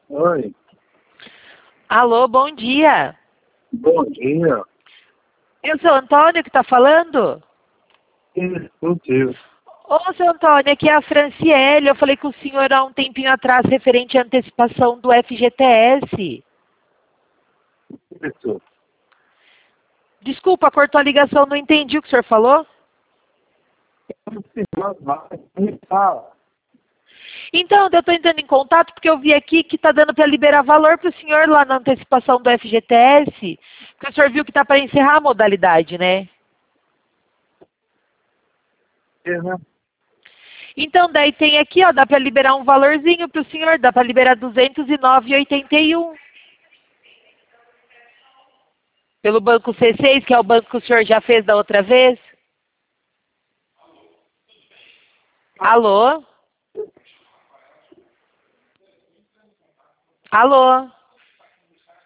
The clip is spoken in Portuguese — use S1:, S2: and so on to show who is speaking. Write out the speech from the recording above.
S1: Oi,
S2: Alô, bom dia.
S1: bom dia.
S2: Eu sou o Antônio que está falando?
S1: Contigo.
S2: Ô, seu Antônio, aqui é a Franciele. Eu falei com o senhor há um tempinho atrás referente à antecipação do FGTS.
S1: Isso.
S2: Desculpa, cortou a ligação, não entendi o que o senhor falou.
S1: Me fala.
S2: Então, eu estou entrando em contato porque eu vi aqui que está dando para liberar valor para o senhor lá na antecipação do FGTS. Porque o senhor viu que está para encerrar a modalidade, né? Então, daí tem aqui, ó, dá para liberar um valorzinho para o senhor, dá para liberar R$ 209,81. Pelo banco C6, que é o banco que o senhor já fez da outra vez. Alô? Alô?